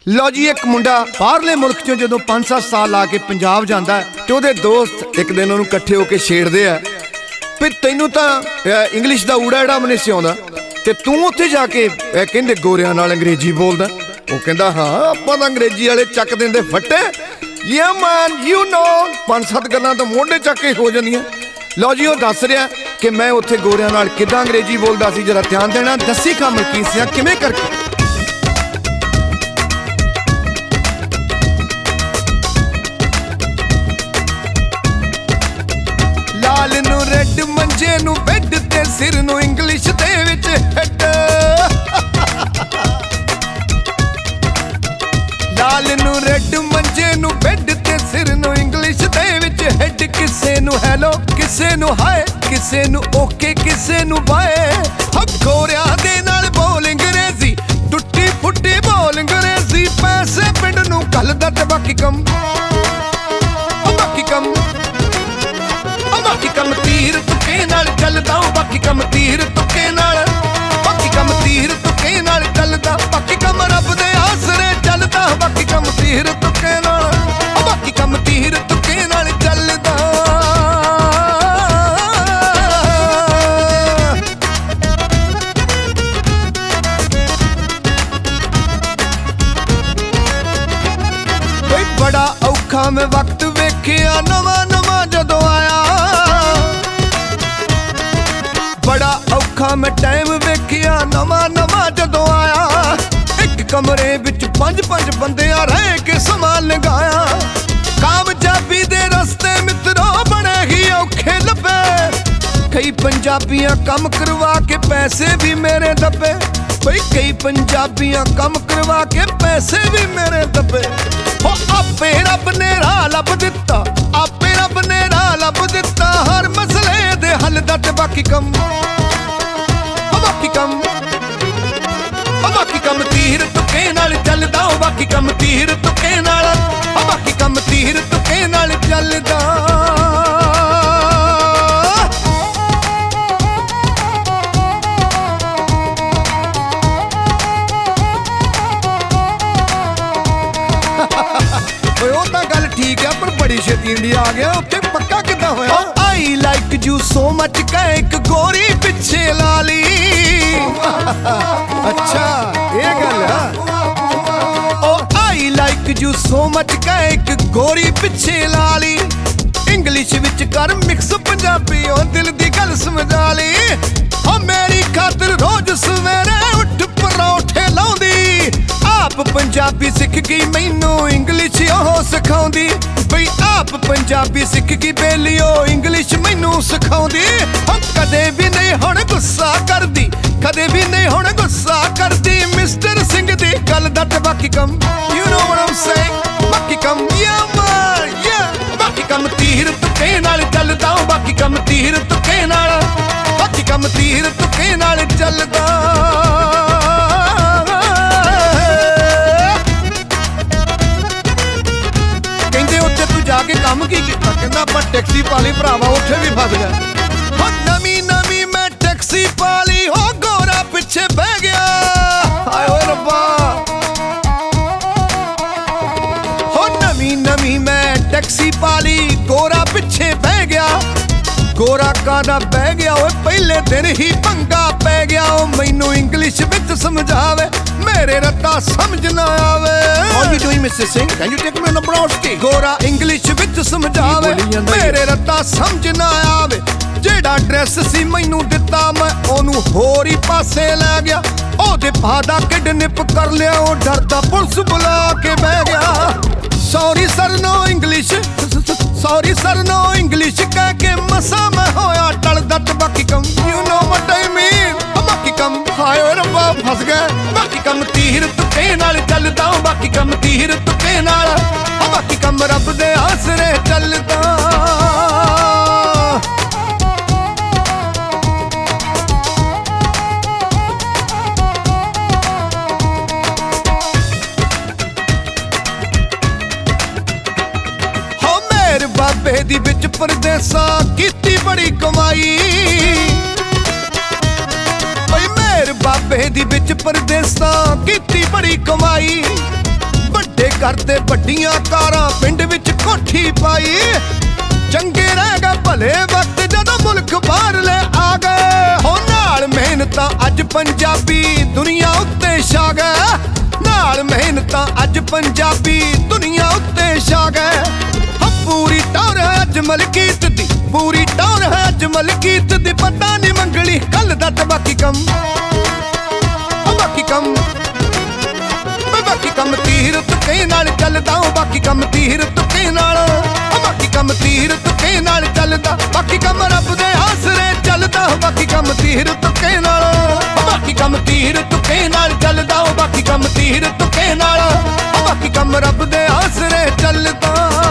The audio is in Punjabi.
लो जी, एक मुंडा बाहरले मुल्क चों जदों 5-7 साल ला के पंजाब जांदा ते ओहदे दोस्त एक दिन उहनूं इकट्ठे होके छेड़दे आ भी तैनूं तां इंग्लिश दा ऊड़ा एड़ा भी नहीं सी आउंदा ते तूं उत्थे जाके कहंदे गोरियां नाल अंग्रेजी बोलदा। ਉਹ ਕਹਿੰਦਾ ਹਾਂ ਆਪਾਂ ਤਾਂ ਅੰਗਰੇਜ਼ੀ ਵਾਲੇ ਚੱਕ ਦਿੰਦੇ ਫੱਟੇ ਯਾ ਮੈਨ ਯੂ ਨੋ 5-7 ਗੱਲਾਂ ਤਾਂ ਮੋਢੇ ਚੱਕ ਕੇ ਹੋ ਜਾਂਦੀਆਂ। ਲਓ ਜੀ, ਉਹ ਦੱਸ ਰਿਹਾ ਕਿ ਮੈਂ ਉੱਥੇ ਗੋਰਿਆਂ ਨਾਲ ਕਿੱਦਾਂ ਅੰਗਰੇਜ਼ੀ ਬੋਲਦਾ ਸੀ। ਜਰਾ ਧਿਆਨ ਦੇਣਾ, ਦੱਸੀ ਕੰਮ ਕੀ ਸੀ ਕਿਵੇਂ ਕਰਕੇ। ਲਾਲ ਨੂੰ ਰੈੱਡ ਮੰਜੇ ਨੂੰ ਬੈੱਡ ਤੇ ਸਿਰ ਨੂੰ ਇੰਗਲਿਸ਼ ਦੇ ਵਿੱਚ ਹੈਡ। ਲਾਲ ਨੂੰ ਰੈੱਡ ਮੰਜੇ ਨੂੰ ਬੈੱਡ ਤੇ ਸਿਰ ਨੂੰ ਇੰਗਲਿਸ਼ ਦੇ ਵਿੱਚ ਹੈਡ। ਕਿਸੇ ਨੂੰ ਹੈਲੋ, ਕਿਸੇ ਨੂੰ ਹਾਏ, ਕਿਸੇ ਨੂੰ ਓਕੇ, ਕਿਸੇ ਨੂੰ ਬਾਏ। ਗੋਰਿਆਂ ਦੇ ਨਾਲ ਬੋਲ ਅੰਗਰੇਜ਼ੀ, ਟੁੱਟੀ ਫੁੱਟੀ ਬੋਲ ਅੰਗਰੇਜ਼ੀ। ਪੈਸੇ ਪਿੰਡ ਨੂੰ ਘੱਲਦਾ ਤੇ ਬਾਕੀ ਕੰਮ ਬਾਕੀ ਕੰਮ ਬਾਕੀ ਕੰਮ ਤੀਰ ਤੁੱਕੇ ਨਾਲ ਚੱਲਦਾ। ਬਾਕੀ ਕੰਮ ਤੀਰ ਤੁੱਕੇ ਨਾਲ, ਬਾਕੀ ਕੰਮ ਤੀਰ ਤੁੱਕੇ ਨਾਲ ਚੱਲਦਾ। ਬਾਕੀ ਕੰਮ ਰੱਬ ਦੇ ਆਸਰੇ ਚੱਲਦਾ। ਬਾਕੀ ਕੰਮ ਤੀਰ ਤੁੱਕੇ ਨਾਲ, ਬਾਕੀ ਕੰਮ ਤੀਰ ਤੁੱਕੇ ਨਾਲ ਚੱਲਦਾ। ਬਈ ਬੜਾ ਔਖਾ ਮੈਂ ਵਕਤ ਵੇਖਿਆ ਨਵਾਂ ਨਵਾਂ ਜਦੋਂ ਆਇਆ। ਬੜਾ ਔਖਾ ਮੈਂ ਟਾਈਮ ਵੇਖਿਆ ਨਵਾਂ ਨਵਾਂ ਜਦੋਂ ਆਇਆ। ਇੱਕ ਕਮਰੇ ਵਿੱਚ 5-5 ਬੰਦਿਆਂ ਰਹਿ ਕੇ ਸਮਾਂ ਲੰਘਾਇਆ। ਕਾਮਯਾਬੀ ਦੇ ਰਸਤੇ ਮਿੱਤਰੋ ਬੜੇ ਹੀ ਔਖੇ ਲੱਭੇ। ਕਈ ਪੰਜਾਬੀਆਂ ਕੰਮ ਕਰਵਾ ਕੇ ਪੈਸੇ ਵੀ ਮੇਰੇ ਦੱਬੇ। ਬਈ ਕਈ ਪੰਜਾਬੀਆਂ ਕੰਮ ਕਰਵਾ ਕੇ ਪੈਸੇ ਵੀ ਮੇਰੇ ਦੱਬੇ। ਉਹ ਆਪੇ ਰੱਬ ਨੇ ਰਾਹ ਲੱਭ ਦਿੱਤਾ, ਆਪੇ ਰੱਬ ਨੇ ਰਾਹ ਲੱਭ ਦਿੱਤਾ। ਹਰ ਮਸਲੇ ਦੇ ਹੱਲ ਦਾ ਤੇ ਬਾਕੀ ਕੰਮ ਬਾਕੀ ਕੰਮ ਬਾਕੀ ਕੰਮ ਤੀਰ ਤੁੱਕੇ ਨਾਲ ਚੱਲਦਾ। ਬਾਕੀ ਕੰਮ ਤੀਰ ਤੁੱਕੇ ਨਾਲ, ਬਾਕੀ ਕੰਮ ਤੀਰ ਤੁੱਕੇ ਨਾਲ ਚੱਲਦਾ। ਓਏ ਉਹ ਤਾਂ ਗੱਲ ਠੀਕ ਆ, ਪਰ ਬੜੀ ਛੇਤੀ ਇੰਡੀਆ ਆ ਗਿਆ। ਉੱਥੇ ਪੱਕਾ ਕਿੱਦਾਂ ਹੋਇਆ? I like you so much ਕਹਿ ਇੱਕ ਗੋਰੀ ਪਿੱਛੇ ਲਾ ਲਈ। ਅੱਛਾ ਇਹ ਗੱਲ ਆ। ਉਹ I like you so much ਕਹਿ ਇੱਕ ਗੋਰੀ ਪਿੱਛੇ ਲਾ ਲਈ। ਇੰਗਲਿਸ਼ ਵਿੱਚ ਕਰ ਮਿਕਸ ਪੰਜਾਬੀ, ਉਹ ਦਿਲ ਦੀ ਗੱਲ ਸਮਝਾ ਲਈ। ਉਹ ਮੇਰੀ ਖਾਤਰ ਰੋਜ਼ ਸਵੇਰੇ ਉੱਠ ਪਰੌਠੇ ਲਾਉਂਦੀ। ਆਪ ਪੰਜਾਬੀ ਸਿੱਖ ਗਈ ਮੈਨੂੰ ਇੰਗਲਿਸ਼ ਉਹ ਸਿਖਾਉਂਦੀ। ਬਈ ਆਪ ਪੰਜਾਬੀ ਸਿੱਖ ਗਈ ਬੇਲੀਓ ਇੰਗਲਿਸ਼ ਮੈਨੂੰ ਸਿਖਾਉਂਦੀ। ਕਦੇ ਵੀ ਨਹੀਂ ਹੁਣ ਗੁੱਸਾ ਕਰਦੀ, ਕਦੇ ਵੀ ਨਹੀਂ ਹੁਣ ਗੁੱਸਾ ਕਰਦੀ। ਮਿਸਟਰ ਸਿੰਘ ਦੀ ਗੱਲ ਦਾ ਤੇ ਬਾਕੀ ਕੰਮ you know what Aam saying. ਬਾਕੀ ਕੰਮ ਯਾ ਮਾਰ ਯਾ, ਬਾਕੀ ਕੰਮ ਤੀਰ ਤੁੱਕੇ ਨਾਲ ਚੱਲਦਾ। ਬਾਕੀ ਕੰਮ ਤੀਰ ਤੁੱਕੇ ਨਾਲ, ਬਾਕੀ ਕੰਮ ਤੀਰ ਤੁੱਕੇ ਨਾਲ ਚੱਲਦਾ। ਕਹਿੰਦੇ ਉੱਥੇ ਤੂੰ ਜਾ ਕੇ ਕੰਮ ਕੀ ਕੀਤਾ? ਕਹਿੰਦਾ ਆਪਾਂ ਟੈਕਸੀ ਪਾ ਲਈ ਭਰਾਵਾ, ਉੱਥੇ ਵੀ ਫਸ ਗਿਆ। ਹੋ ਨਵੀਂ ਨਵੀਂ ਮੈਂ ਟੈਕਸੀ ਪਾ ਲਈ, ਹੋ ਗੋਰਾ ਪਿੱਛੇ ਬਹਿ ਗਿਆ। ਹਾਏ ਓਏ ਰੱਬਾ, ਹੋ ਨਵੀਂ ਨਵੀਂ ਮੈਂ ਟੈਕਸੀ ਪਾ ਲਈ, ਗੋਰਾ ਪਿੱਛੇ ਬਹਿ ਗਿਆ। ਗੋਰਾ ਕਾਹਦਾ ਬਹਿ ਗਿਆ ਓਏ, ਪਹਿਲੇ ਦਿਨ ਹੀ ਪੰਗਾ ਪੈ ਗਿਆ। ਉਹ ਮੈਨੂੰ ਇੰਗਲਿਸ਼ ਵਿੱਚ ਸਮਝਾਵੇ, ਮੇਰੇ ਰੱਤਾ ਸਮਝ ਨਾ ਆਵੇ। How you doing, Mr. Singh? Can you take me on a broski? ਗੋਰਾ ਇੰਗਲਿਸ਼ ਵਿੱਚ ਸਮਝਾਵੇ, ਮੇਰੇ ਰੱਤਾ ਸਮਝ ਨਾ ਆਵੇ। ਜਿਹੜਾ ਡਰੈਸ ਸੀ ਮੈਨੂੰ ਦਿੱਤਾ ਮੈਂ ਉਹਨੂੰ ਹੋਰ ਹੀ ਪਾਸੇ ਲੈ ਗਿਆ। ਉਹਦੇ ਭਾਦਾ ਕਿਡਨੈਪ ਕਰ ਲਿਆ, ਉਹ ਡਰਦਾ ਪੁਲਿਸ ਬੁਲਾ ਕੇ ਬਹਿ ਗਿਆ। Sorry sir no English, sorry sir no English ਕਹਿ ਕੇ ਮਸਾਂ ਮੈਂ ਹੋਇਆ ਟਲਦਾ। ਤੇ ਬਾਕੀ ਕੰਮ ਯੂ ਨੋ ਵਾਟ ਆਈ ਮੀਨ। ਬਾਕੀ ਕੰਮ ਹਾਏ ਓਏ ਰੱਬਾ ਫਸ ਗਿਆ। ਬਾਕੀ ਕੰਮ ਤੀਰ ਤੁੱਕੇ ਨਾਲ ਚੱਲਦਾ। ਬਾਕੀ ਕੰਮ ਤੀਰ ਤੁੱਕੇ ਨਾਲ, ਬਾਕੀ ਕੰਮ ਰੱਬ ਦੇ ਆਸਰੇ ਚੱਲਦਾ। ਹੋ ਮੇਰ ਬਾਬੇ ਦੀ ਵਿੱਚ ਪਰਦੇਸਾਂ ਕੀਤੀ ਬੜੀ ਕਮਾਈ। ਬਈ ਮੇਰ ਬਾਬੇ ਦੀ ਵਿੱਚ ਪਰਦੇਸਾਂ ਕੀਤੀ ਬੜੀ ਕਮਾਈ। ਘਰ ਤੇ ਵੱਡੀਆਂ ਕਾਰਾਂ, ਪਿੰਡ ਵਿੱਚ ਕੋਠੀ ਪਾਈ। ਚੰਗੇ ਰਹਿ ਗਏ ਭਲੇ ਵਕਤ ਜਦੋਂ ਮੁਲਕ ਬਾਹਰਲੇ ਆ ਗਏ। ਹੋ ਨਾਲ ਮਿਹਨਤਾਂ ਅੱਜ ਪੰਜਾਬੀ ਦੁਨੀਆ ਉੱਤੇ ਛਾ ਗਏ। ਨਾਲ ਮਿਹਨਤਾਂ ਅੱਜ ਪੰਜਾਬੀ ਦੁਨੀਆ ਉੱਤੇ ਛਾ ਗਏ। ਪੂਰੀ ਟੌਰ ਹੈ ਅੱਜ ਮਲਕੀਤ ਦੀ, ਪੂਰੀ ਟੌਰ ਹੈ ਅੱਜ ਮਲਕੀਤ ਦੀ। ਪਤਾ ਨਹੀਂ ਮੰਗਲੀ ਕੱਲ ਦਾ ਤੇ ਬਾਕੀ ਕੰਮ, ਬਾਕੀ ਕੰਮ, ਬਾਕੀ ਕੰਮ ਤੀਰ ਤੁਕੇ ਨਾਲ ਚੱਲਦਾ। ਬਾਕੀ ਕੰਮ ਤੀਰ ਤੁਕੇ ਨਾਲ, ਬਾਕੀ ਕੰਮ ਤੀਰ ਤੁਕੇ ਨਾਲ ਚੱਲਦਾ। ਬਾਕੀ ਕੰਮ ਰੱਬ ਦੇ ਆਸਰੇ ਚੱਲਦਾ। ਬਾਕੀ ਕੰਮ ਤੀਰ ਤੁਕੇ ਨਾਲ, ਬਾਕੀ ਕੰਮ ਤੀਰ ਤੁਕੇ ਨਾਲ ਚੱਲਦਾ। ਬਾਕੀ ਕੰਮ ਤੀਰ ਤੁਕੇ ਨਾਲ, ਬਾਕੀ ਕੰਮ ਰੱਬ ਦੇ ਆਸਰੇ ਚੱਲਦਾ।